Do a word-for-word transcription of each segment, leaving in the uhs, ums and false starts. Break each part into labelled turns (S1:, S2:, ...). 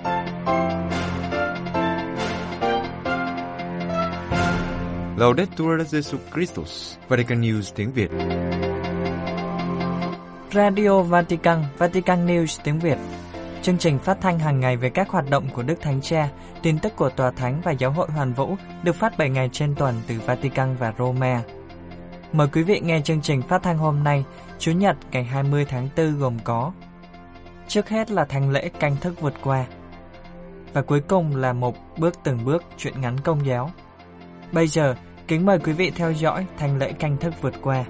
S1: Laudetur Jesus Christus, Vatican News tiếng Việt.
S2: Radio Vatican, Vatican News tiếng Việt. Chương trình phát thanh hàng ngày về các hoạt động của Đức Thánh Cha, tin tức của Tòa Thánh và Giáo hội Hoàn Vũ được phát bảy ngày trên tuần từ Vatican và Roma. Mời quý vị nghe chương trình phát thanh hôm nay, Chủ nhật ngày hai mươi tháng tư gồm có: trước hết là thánh lễ canh thức vượt qua, và cuối cùng là một bước từng bước truyện ngắn Công giáo. Bây giờ, kính mời quý vị theo dõi thánh lễ canh thức vượt qua.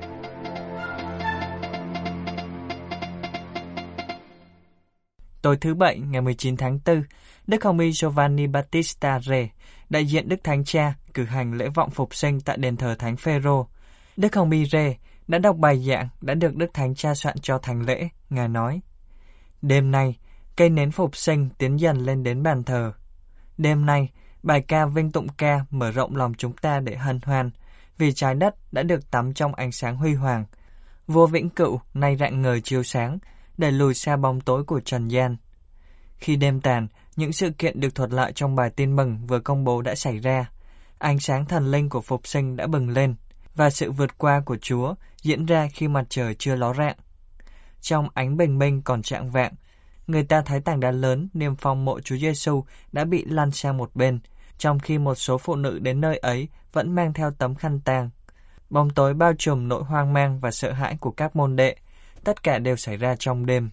S2: Tối thứ Bảy ngày mười chín tháng tư, Đức Hồng Y Giovanni Battista Re, đại diện Đức Thánh Cha, cử hành lễ vọng phục sinh tại đền thờ Thánh Phêrô. Đức Hồng Y Re đã đọc bài giảng đã được Đức Thánh Cha soạn cho thánh lễ. Ngài nói: đêm nay, cây nến phục sinh tiến dần lên đến bàn thờ. Đêm nay, bài ca vinh tụng ca mở rộng lòng chúng ta để hân hoan, vì trái đất đã được tắm trong ánh sáng huy hoàng. Vua vĩnh cửu nay rạng ngời chiếu sáng, đẩy lùi xa bóng tối của trần gian. Khi đêm tàn, những sự kiện được thuật lại trong bài tin mừng vừa công bố đã xảy ra. Ánh sáng thần linh của phục sinh đã bừng lên, và sự vượt qua của Chúa diễn ra khi mặt trời chưa ló rạng. Trong ánh bình minh còn chạng vạng, người ta thấy tảng đá lớn niêm phong mộ Chúa Giêsu đã bị lăn sang một bên, trong khi một số phụ nữ đến nơi ấy vẫn mang theo tấm khăn tang. Bóng tối bao trùm nỗi hoang mang và sợ hãi của các môn đệ. Tất cả đều xảy ra trong đêm.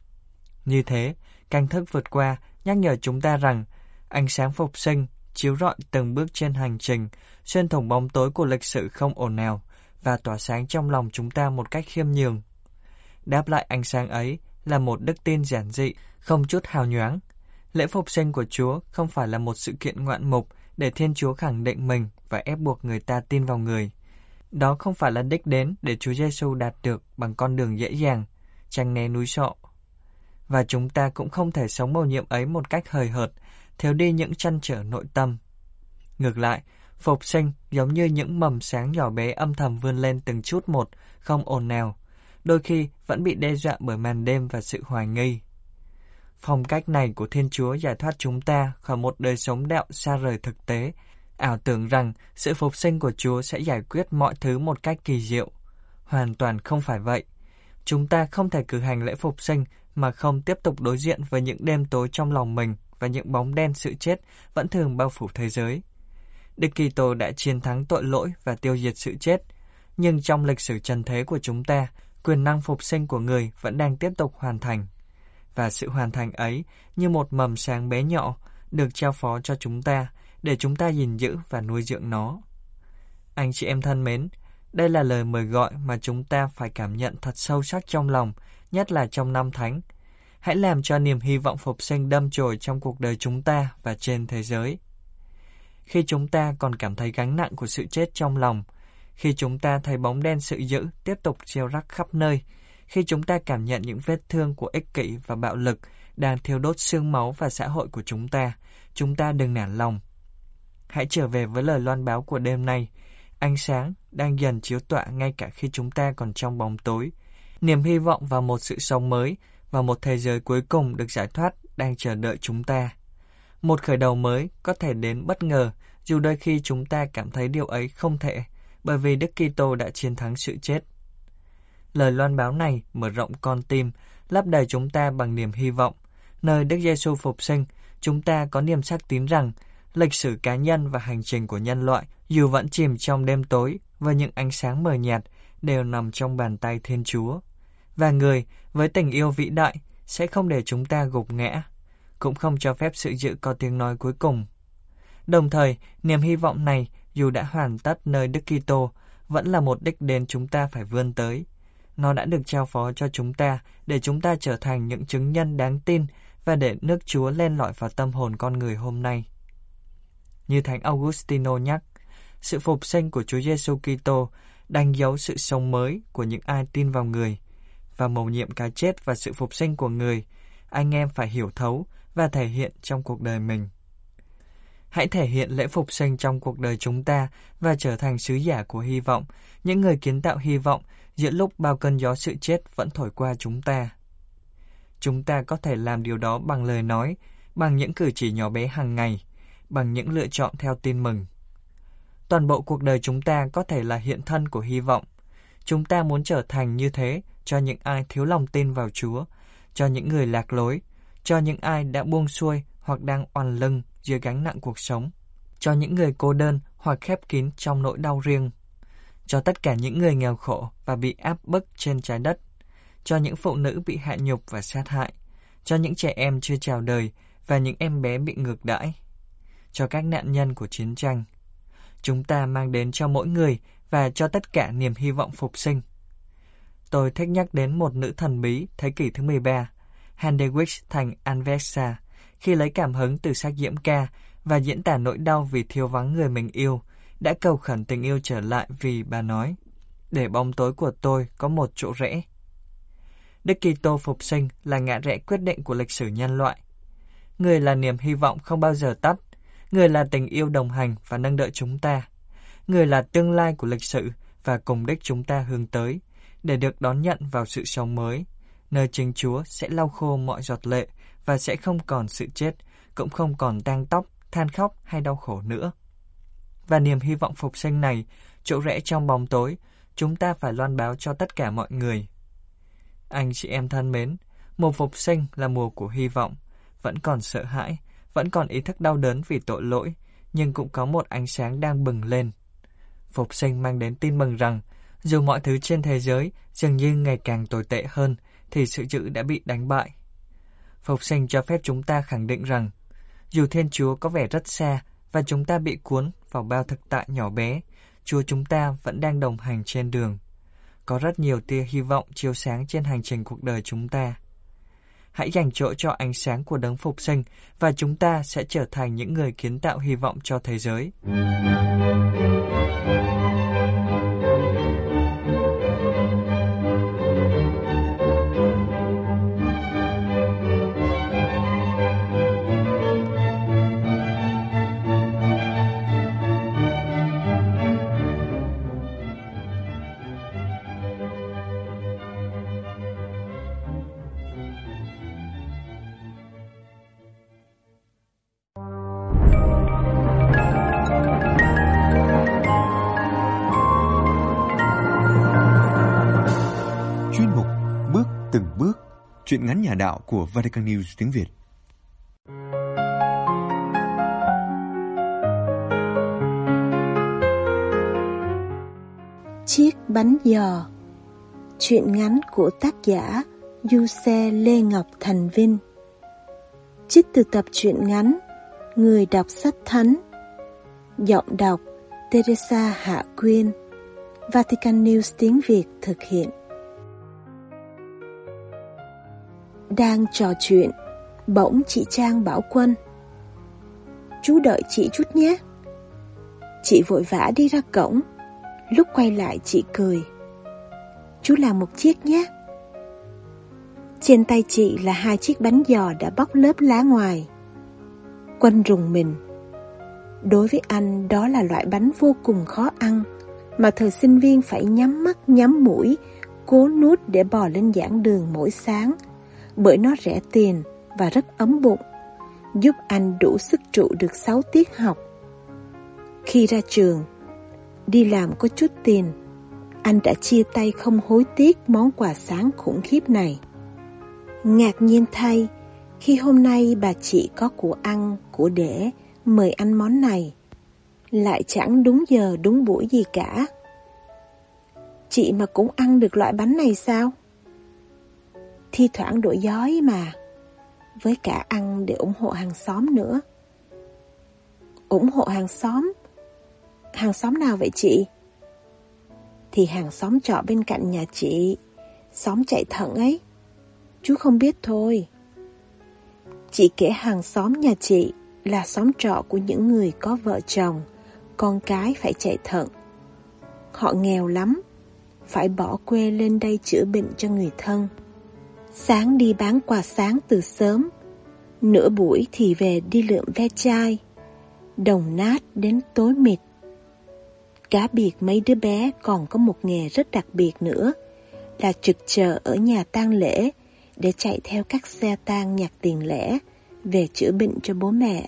S2: Như thế, canh thức vượt qua nhắc nhở chúng ta rằng ánh sáng phục sinh chiếu rọi từng bước trên hành trình, xuyên thủng bóng tối của lịch sử không ồn ào và tỏa sáng trong lòng chúng ta một cách khiêm nhường. Đáp lại ánh sáng ấy là một đức tin giản dị, không chút hào nhoáng. Lễ phục sinh của Chúa không phải là một sự kiện ngoạn mục để Thiên Chúa khẳng định mình và ép buộc người ta tin vào người. Đó không phải là đích đến để Chúa Giêsu đạt được bằng con đường dễ dàng, tránh né núi sọ. Và chúng ta cũng không thể sống mầu nhiệm ấy một cách hời hợt, thiếu đi những trăn trở nội tâm. Ngược lại, phục sinh giống như những mầm sáng nhỏ bé âm thầm vươn lên từng chút một, không ồn ào, đôi khi vẫn bị đe dọa bởi màn đêm và sự hoài nghi. Phong cách này của Thiên Chúa giải thoát chúng ta khỏi một đời sống đạo xa rời thực tế, ảo tưởng rằng sự phục sinh của Chúa sẽ giải quyết mọi thứ một cách kỳ diệu. Hoàn toàn không phải vậy. Chúng ta không thể cử hành lễ phục sinh mà không tiếp tục đối diện với những đêm tối trong lòng mình và những bóng đen sự chết vẫn thường bao phủ thế giới. Đức Kitô đã chiến thắng tội lỗi và tiêu diệt sự chết, nhưng trong lịch sử trần thế của chúng ta, quyền năng phục sinh của người vẫn đang tiếp tục hoàn thành. Và sự hoàn thành ấy, như một mầm sáng bé nhỏ, được trao phó cho chúng ta, để chúng ta gìn giữ và nuôi dưỡng nó. Anh chị em thân mến, đây là lời mời gọi mà chúng ta phải cảm nhận thật sâu sắc trong lòng, nhất là trong năm Thánh. Hãy làm cho niềm hy vọng phục sinh đâm chồi trong cuộc đời chúng ta và trên thế giới. Khi chúng ta còn cảm thấy gánh nặng của sự chết trong lòng, khi chúng ta thấy bóng đen sự dữ tiếp tục gieo rắc khắp nơi, khi chúng ta cảm nhận những vết thương của ích kỷ và bạo lực đang thiêu đốt xương máu và xã hội của chúng ta, chúng ta đừng nản lòng. Hãy trở về với lời loan báo của đêm nay. Ánh sáng đang dần chiếu tỏa ngay cả khi chúng ta còn trong bóng tối. Niềm hy vọng vào một sự sống mới và một thế giới cuối cùng được giải thoát đang chờ đợi chúng ta. Một khởi đầu mới có thể đến bất ngờ, dù đôi khi chúng ta cảm thấy điều ấy không thể, bởi vì Đức Kitô đã chiến thắng sự chết. Lời loan báo này mở rộng con tim, lấp đầy chúng ta bằng niềm hy vọng. Nơi Đức Giêsu phục sinh, chúng ta có niềm xác tín rằng lịch sử cá nhân và hành trình của nhân loại, dù vẫn chìm trong đêm tối và những ánh sáng mờ nhạt, đều nằm trong bàn tay Thiên Chúa. Và người, với tình yêu vĩ đại, sẽ không để chúng ta gục ngã, cũng không cho phép sự dữ có tiếng nói cuối cùng. Đồng thời, niềm hy vọng này, dù đã hoàn tất nơi Đức Kitô, vẫn là một đích đến chúng ta phải vươn tới. Nó đã được trao phó cho chúng ta để chúng ta trở thành những chứng nhân đáng tin và để nước Chúa len lỏi vào tâm hồn con người hôm nay. Như Thánh Augustino nhắc, sự phục sinh của Chúa Giêsu Kitô đánh dấu sự sống mới của những ai tin vào người, và mầu nhiệm cái chết và sự phục sinh của người, anh em phải hiểu thấu và thể hiện trong cuộc đời mình. Hãy thể hiện lễ phục sinh trong cuộc đời chúng ta và trở thành sứ giả của hy vọng, những người kiến tạo hy vọng giữa lúc bao cơn gió sự chết vẫn thổi qua chúng ta. Chúng ta có thể làm điều đó bằng lời nói, bằng những cử chỉ nhỏ bé hàng ngày, bằng những lựa chọn theo tin mừng. Toàn bộ cuộc đời chúng ta có thể là hiện thân của hy vọng. Chúng ta muốn trở thành như thế cho những ai thiếu lòng tin vào Chúa, cho những người lạc lối, cho những ai đã buông xuôi hoặc đang oằn lưng dưới gánh nặng cuộc sống, cho những người cô đơn hoặc khép kín trong nỗi đau riêng, cho tất cả những người nghèo khổ và bị áp bức trên trái đất, cho những phụ nữ bị hạ nhục và sát hại, cho những trẻ em chưa chào đời và những em bé bị ngược đãi, cho các nạn nhân của chiến tranh. Chúng ta mang đến cho mỗi người và cho tất cả niềm hy vọng phục sinh. Tôi thích nhắc đến một nữ thần bí thế kỷ thứ mười ba, Hedwig thành Anversa, khi lấy cảm hứng từ sách Diễm Ca và diễn tả nỗi đau vì thiếu vắng người mình yêu, đã cầu khẩn tình yêu trở lại vì bà nói, để bóng tối của tôi có một chỗ rẽ. Đức Kitô phục sinh là ngã rẽ quyết định của lịch sử nhân loại. Người là niềm hy vọng không bao giờ tắt, người là tình yêu đồng hành và nâng đỡ chúng ta. Người là tương lai của lịch sử và cùng đích chúng ta hướng tới, để được đón nhận vào sự sống mới, nơi chính Chúa sẽ lau khô mọi giọt lệ và sẽ không còn sự chết, cũng không còn tang tóc, than khóc hay đau khổ nữa. Và niềm hy vọng phục sinh này, chỗ rẽ trong bóng tối, chúng ta phải loan báo cho tất cả mọi người. Anh chị em thân mến, mùa phục sinh là mùa của hy vọng, vẫn còn sợ hãi, vẫn còn ý thức đau đớn vì tội lỗi, nhưng cũng có một ánh sáng đang bừng lên. Phục sinh mang đến tin mừng rằng, dù mọi thứ trên thế giới dường như ngày càng tồi tệ hơn, thì sự dữ đã bị đánh bại. Phục sinh cho phép chúng ta khẳng định rằng, dù Thiên Chúa có vẻ rất xa và chúng ta bị cuốn vào bao thực tại nhỏ bé, Chúa chúng ta vẫn đang đồng hành trên đường. Có rất nhiều tia hy vọng chiếu sáng trên hành trình cuộc đời chúng ta. Hãy dành chỗ cho ánh sáng của đấng phục sinh và chúng ta sẽ trở thành những người kiến tạo hy vọng cho thế giới.
S1: Từng bước, truyện ngắn nhà đạo của Vatican News tiếng Việt.
S3: Chiếc bánh giò. Truyện ngắn của tác giả Du-xe Lê Ngọc Thành Vinh. Trích từ tập truyện ngắn Người đọc sách thánh. Giọng đọc Teresa Hạ Quyên. Vatican News tiếng Việt thực hiện. Đang trò chuyện, bỗng chị Trang bảo Quân: "Chú đợi chị chút nhé." Chị vội vã đi ra cổng. Lúc quay lại chị cười: "Chú làm một chiếc nhé." Trên tay chị là hai chiếc bánh giò đã bóc lớp lá ngoài. Quân rùng mình. Đối với anh, đó là loại bánh vô cùng khó ăn, mà thời sinh viên phải nhắm mắt nhắm mũi, cố nuốt để bò lên giảng đường mỗi sáng, bởi nó rẻ tiền và rất ấm bụng, giúp anh đủ sức trụ được sáu tiết học. Khi ra trường, đi làm có chút tiền, anh đã chia tay không hối tiếc món quà sáng khủng khiếp này. Ngạc nhiên thay, khi hôm nay bà chị có của ăn, của để mời ăn món này, lại chẳng đúng giờ đúng buổi gì cả. Chị mà cũng ăn được loại bánh này sao? Thi thoảng đổi giói mà, với cả ăn để ủng hộ hàng xóm nữa. Ủng hộ hàng xóm? Hàng xóm nào vậy chị? Thì hàng xóm trọ bên cạnh nhà chị, xóm chạy thận ấy. Chú không biết thôi. Chị kể hàng xóm nhà chị là xóm trọ của những người có vợ chồng, con cái phải chạy thận. Họ nghèo lắm, phải bỏ quê lên đây chữa bệnh cho người thân. Sáng đi bán quà sáng từ sớm, nửa buổi thì về đi lượm ve chai, đồng nát đến tối mịt. Cá biệt mấy đứa bé còn có một nghề rất đặc biệt nữa, là trực chờ ở nhà tang lễ để chạy theo các xe tang nhặt tiền lẻ, về chữa bệnh cho bố mẹ.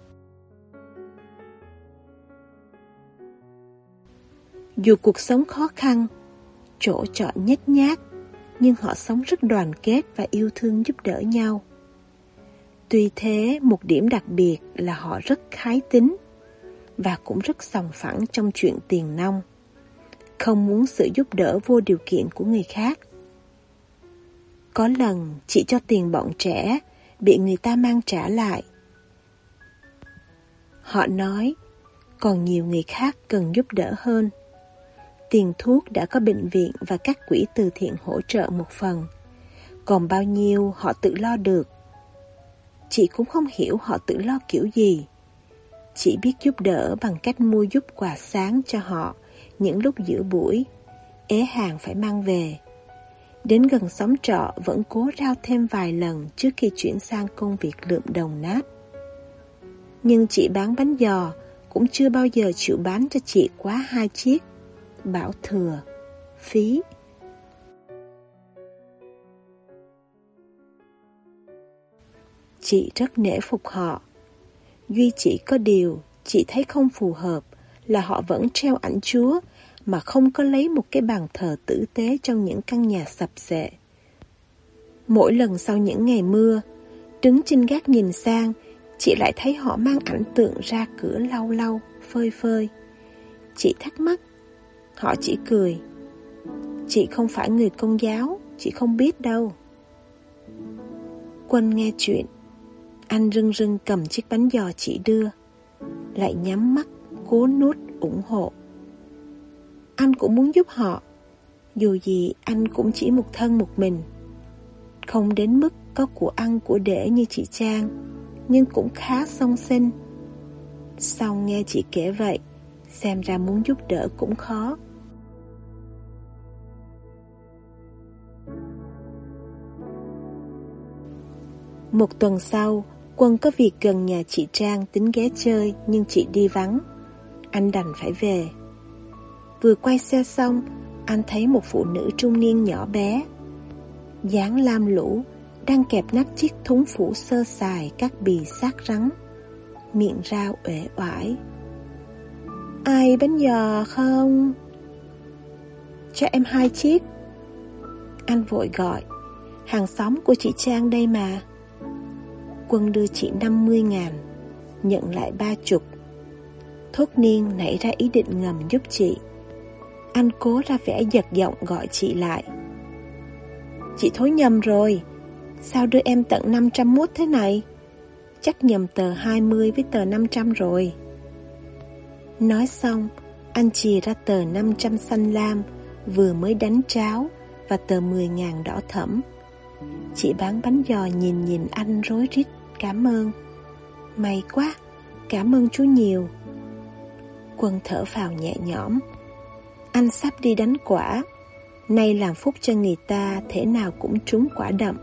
S3: Dù cuộc sống khó khăn, chỗ trọ nhếch nhác, nhưng họ sống rất đoàn kết và yêu thương giúp đỡ nhau. Tuy thế, một điểm đặc biệt là họ rất khái tính và cũng rất sòng phẳng trong chuyện tiền nong, không muốn sự giúp đỡ vô điều kiện của người khác. Có lần chị cho tiền bọn trẻ, bị người ta mang trả lại. Họ nói, còn nhiều người khác cần giúp đỡ hơn. Tiền thuốc đã có bệnh viện và các quỹ từ thiện hỗ trợ một phần, còn bao nhiêu họ tự lo được. Chị cũng không hiểu họ tự lo kiểu gì. Chị biết giúp đỡ bằng cách mua giúp quà sáng cho họ những lúc giữa buổi, ế hàng phải mang về. Đến gần xóm trọ vẫn cố rao thêm vài lần trước khi chuyển sang công việc lượm đồng nát. Nhưng chị bán bánh giò cũng chưa bao giờ chịu bán cho chị quá hai chiếc, bảo thừa, phí. Chị rất nể phục họ. Duy chỉ có điều chị thấy không phù hợp là họ vẫn treo ảnh Chúa mà không có lấy một cái bàn thờ tử tế trong những căn nhà sập xệ. Mỗi lần sau những ngày mưa, đứng trên gác nhìn sang, chị lại thấy họ mang ảnh tượng ra cửa lau lau, phơi phơi. Chị thắc mắc, họ chỉ cười. Chị không phải người Công giáo, chị không biết đâu. Quân nghe chuyện, anh rưng rưng cầm chiếc bánh giò chị đưa, lại nhắm mắt, cố nuốt ủng hộ. Anh cũng muốn giúp họ, dù gì anh cũng chỉ một thân một mình. Không đến mức có của ăn của để như chị Trang, nhưng cũng khá xông xinh. Sau nghe chị kể vậy, xem ra muốn giúp đỡ cũng khó. Một tuần sau, Quân có việc gần nhà chị Trang tính ghé chơi, nhưng chị đi vắng. Anh đành phải về. Vừa quay xe xong, anh thấy một phụ nữ trung niên nhỏ bé, dáng lam lũ, đang kẹp nắp chiếc thúng phủ sơ sài các bì xác rắn, miệng rao uể oải. Ai bánh giò không? Cho em hai chiếc. Anh vội gọi, hàng xóm của chị Trang đây mà. Quân đưa chị năm mươi ngàn, nhận lại ba chục. Thốt niên nảy ra ý định ngầm giúp chị. Anh cố ra vẻ giật giọng gọi chị lại. Chị thối nhầm rồi, sao đưa em tận năm trăm mốt thế này? Chắc nhầm tờ hai mươi với tờ năm trăm rồi. Nói xong, anh chìa ra tờ năm trăm xanh lam vừa mới đánh tráo và tờ mười ngàn đỏ thẫm. Chị bán bánh giò nhìn nhìn anh rối rít cảm ơn. May quá, cảm ơn chú nhiều. Quân thở phào nhẹ nhõm. Anh sắp đi đánh quả, nay làm phúc cho người ta thể nào cũng trúng quả đậm.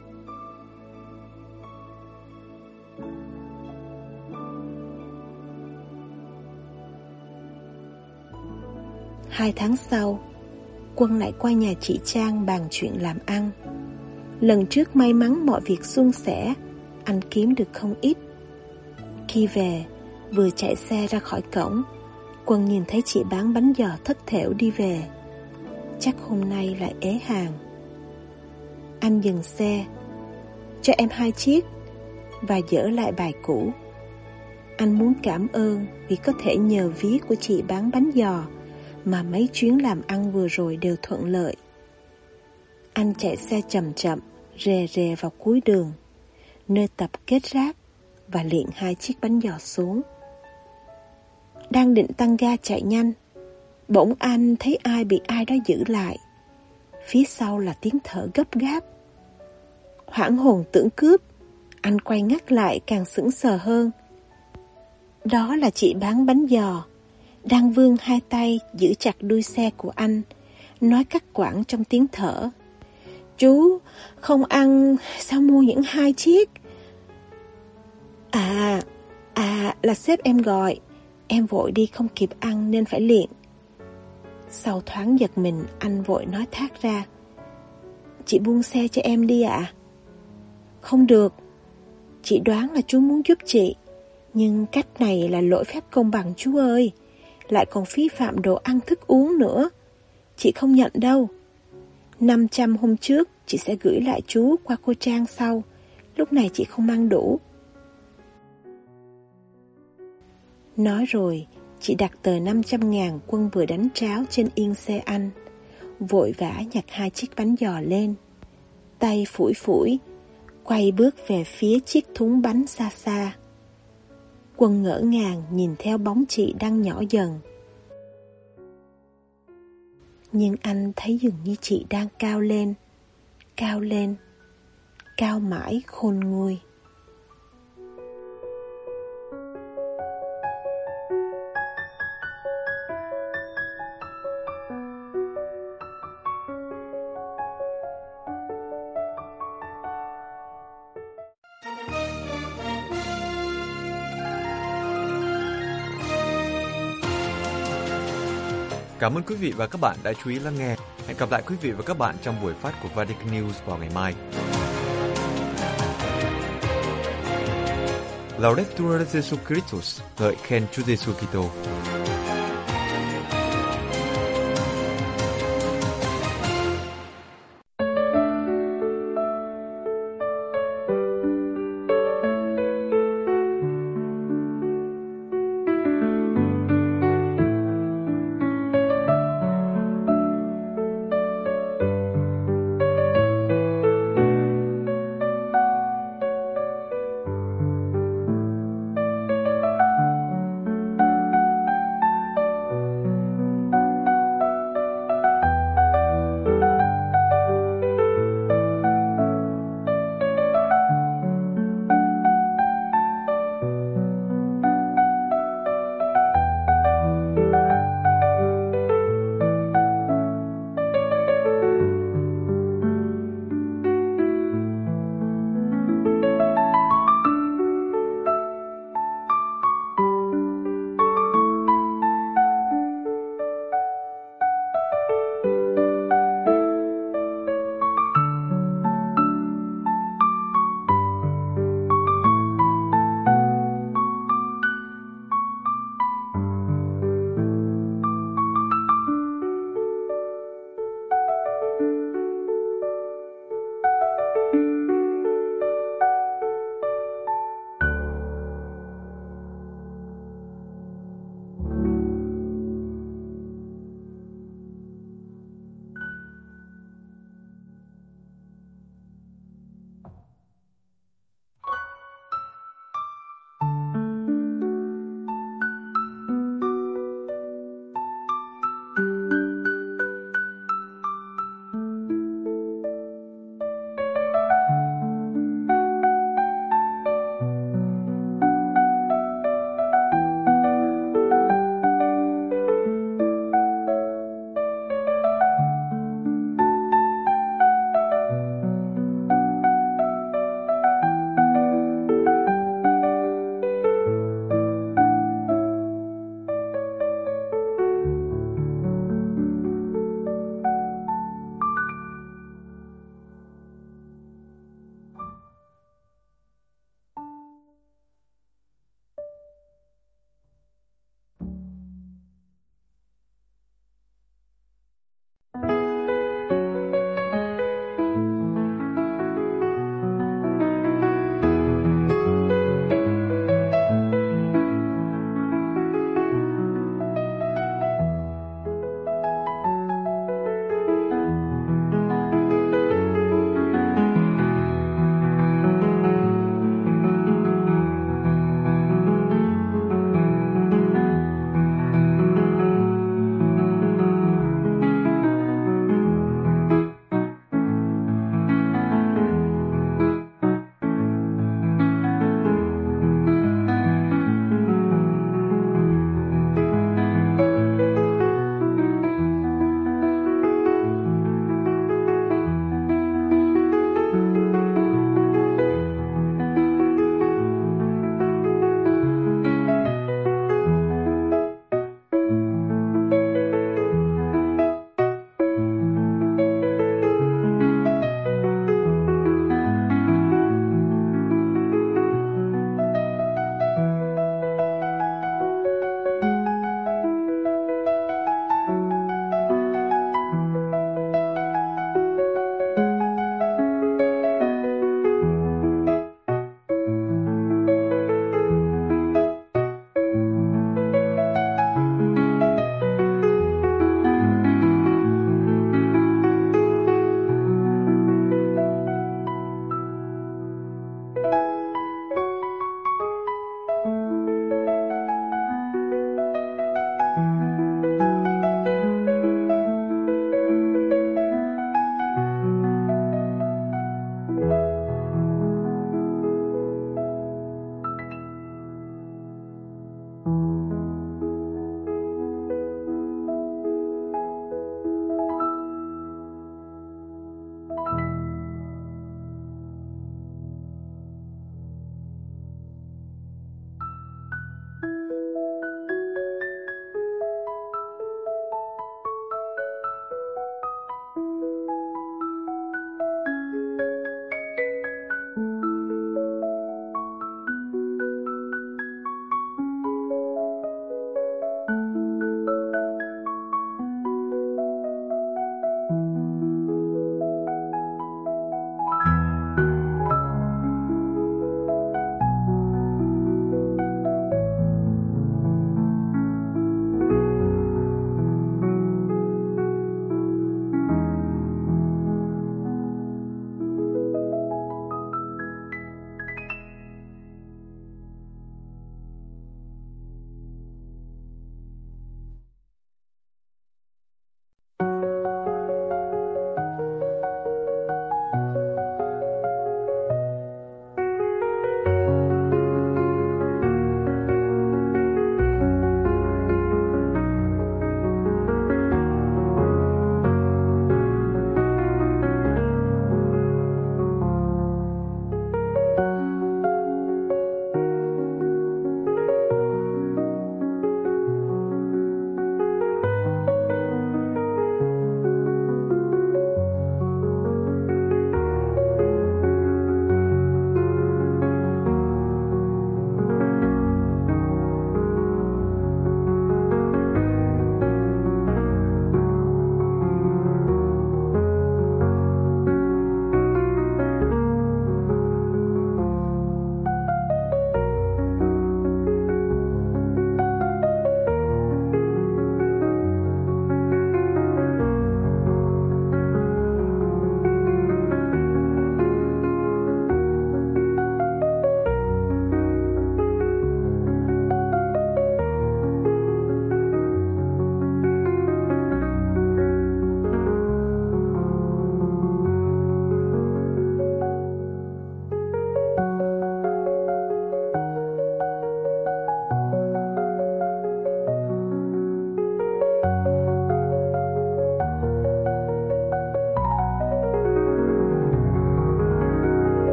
S3: Hai tháng sau, Quân lại qua nhà chị Trang bàn chuyện làm ăn. Lần trước may mắn mọi việc suôn sẻ, anh kiếm được không ít. Khi về, vừa chạy xe ra khỏi cổng, Quân nhìn thấy chị bán bánh giò thất thểu đi về. Chắc hôm nay lại ế hàng. Anh dừng xe, cho em hai chiếc, và dỡ lại bài cũ. Anh muốn cảm ơn vì có thể nhờ ví của chị bán bánh giò mà mấy chuyến làm ăn vừa rồi đều thuận lợi. Anh chạy xe chậm chậm, rề rề vào cuối đường, nơi tập kết rác, và liệng hai chiếc bánh giò xuống. Đang định tăng ga chạy nhanh, bỗng anh thấy ai bị ai đó giữ lại. Phía sau là tiếng thở gấp gáp. Hoảng hồn tưởng cướp, anh quay ngắt lại càng sững sờ hơn. Đó là chị bán bánh giò, đang vươn hai tay giữ chặt đuôi xe của anh, nói cắt quãng trong tiếng thở. Chú không ăn, sao mua những hai chiếc? À, à là sếp em gọi, em vội đi không kịp ăn nên phải liệng. Sau thoáng giật mình, anh vội nói thác ra. Chị buông xe cho em đi ạ. À? Không được, Chị đoán là chú muốn giúp chị, nhưng cách này là lỗi phép công bằng chú ơi. Lại còn phí phạm đồ ăn thức uống nữa. Chị không nhận đâu. năm trăm hôm trước chị sẽ gửi lại chú qua cô Trang sau. Lúc này chị không mang đủ. Nói rồi, chị đặt tờ năm trăm ngàn Quân vừa đánh tráo trên yên xe anh, vội vã nhặt hai chiếc bánh giò lên, tay phủi phủi, quay bước về phía chiếc thúng bánh xa xa. Quân ngỡ ngàng nhìn theo bóng chị đang nhỏ dần. Nhưng anh thấy dường như chị đang cao lên, cao lên, cao mãi khôn nguôi.
S1: Cảm ơn quý vị và các bạn đã chú ý lắng nghe. Hẹn gặp lại quý vị và các bạn trong buổi phát của Vatican News vào ngày mai. Laudetur Jesu Christus, ngợi khen Chúa Giêsu Kitô.